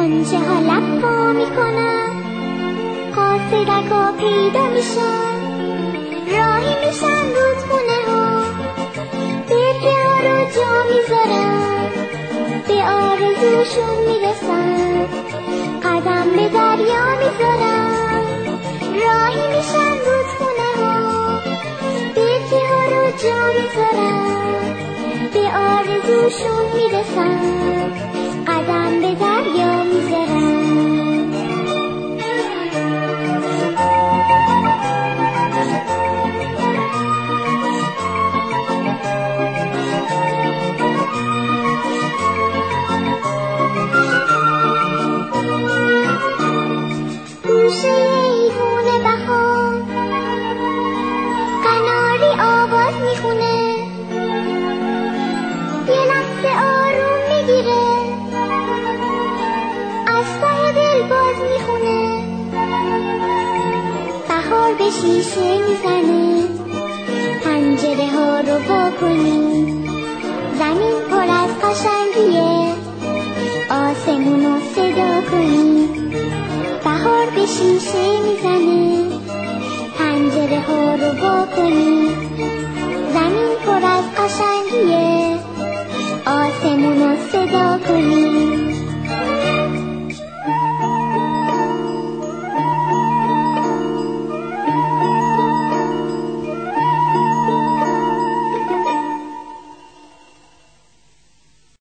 غنچه ها لب وا میکنن، قاصدک ها پیدا میشن، راهی میشن رودخونه ها، برکه ها رو جا میذارن، به آرزوشون میرسن، قدم به دریا میذارن، راهی میشن رودخونه ها، برکه ها رو جا میذارن، به آرزوشون میرسن، قدم به دریا میذارن. گوشه ایوون بهار قناری آواز میخونه، یه لحظه آروم میگیره، از ته دل باز میخونه. بهار به شیشه میزنه، پنجره ها رو وا کنی، زمین پر از قشنگیه، آسمون رو صدا کنی. بهار به شیشه میزنه، پنجره ها رو وا کنی، زمین پر از قشنگیه، آسمون رو صدا کنی.